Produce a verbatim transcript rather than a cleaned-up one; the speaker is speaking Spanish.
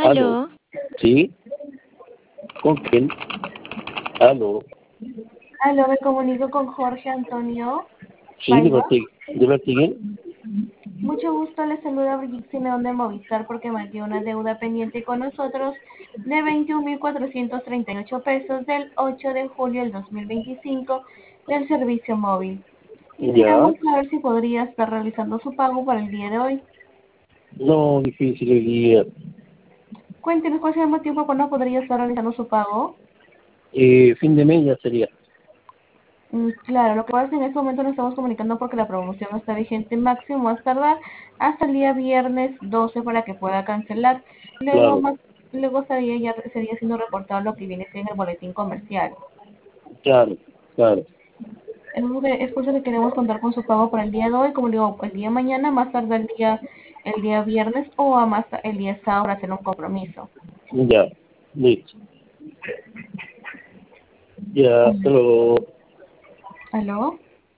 Aló. Aló, ¿Sí? ¿Con quién? Aló. aló, me comunico con Jorge Antonio Sí, de Paiva. parte, de parte de quién. Mucho gusto, le saluda Brigitte Simeón de Movistar porque mantiene una deuda pendiente con nosotros de veintiún mil cuatrocientos treinta y ocho pesos del ocho de julio del dos mil veinticinco del servicio móvil. Ya. Quisiéramos saber si podría estar realizando su pago para el día de hoy. No, difícil el día. Cuéntenos cuál sería el motivo por cuándo podría estar realizando su pago. Eh, fin de mes ya sería. Mm, Claro, lo que pasa es que en este momento nos estamos comunicando porque la promoción está vigente máximo más tardar hasta el día viernes doce para que pueda cancelar. Luego Claro, más, luego estaría ya sería siendo reportado lo que viene siendo el boletín comercial. claro, claro. Entonces, es por eso que queremos contar con su pago para el día de hoy, como digo, el día de mañana, más tarde el día el día viernes o a más ta- el día sábado para hacer un compromiso. Ya. Listo. Ya, Mm. pero ¿Aló?